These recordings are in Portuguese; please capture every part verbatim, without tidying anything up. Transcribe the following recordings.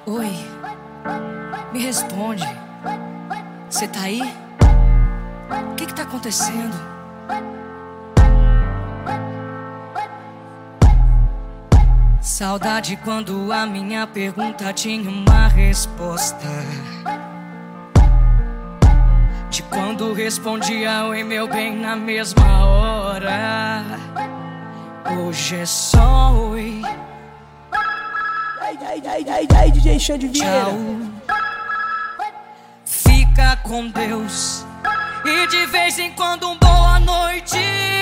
Oi, me responde. Cê tá aí? O que que tá acontecendo? Saudade quando a minha pergunta tinha uma resposta. De quando respondia oi meu bem na mesma hora. Hoje é só oi. Aí, aí, aí, aí, aí, D J Xande Vieira. Tchau. Fica com Deus. E de vez em quando um boa noite.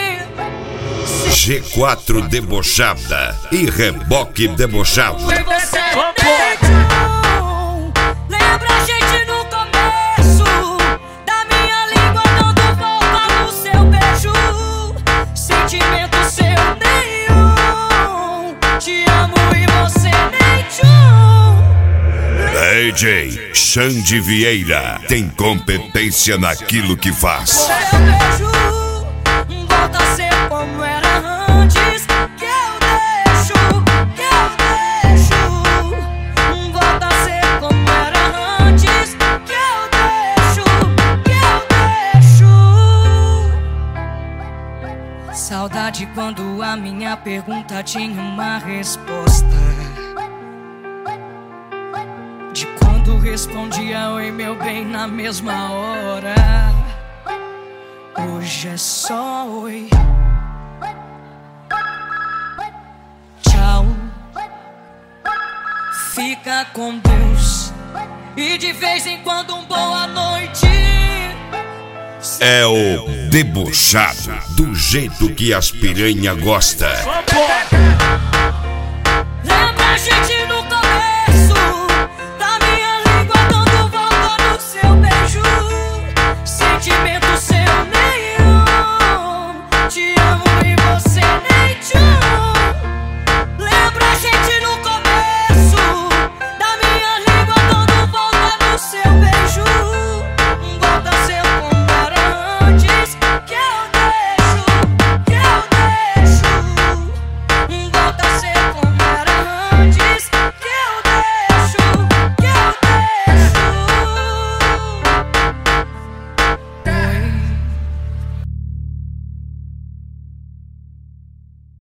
G quatro debochada e Reboque debochado. Foi você, então, lembra a gente no começo da minha língua dando volta no seu beijo. Sentimento seu nenhum. Te amo e você nem tchum. D J Xande Vieira tem competência naquilo que faz. Seu beijo volta a ser como era antes. Que eu deixo, que eu deixo. Volta a ser como era antes. Que eu deixo, que eu deixo. Saudade quando a minha pergunta tinha uma resposta. De quando respondia oi meu bem na mesma hora. Hoje é só oi. Tchau. Fica com Deus. E de vez em quando um boa noite. É o debochado, do jeito que as piranha gosta.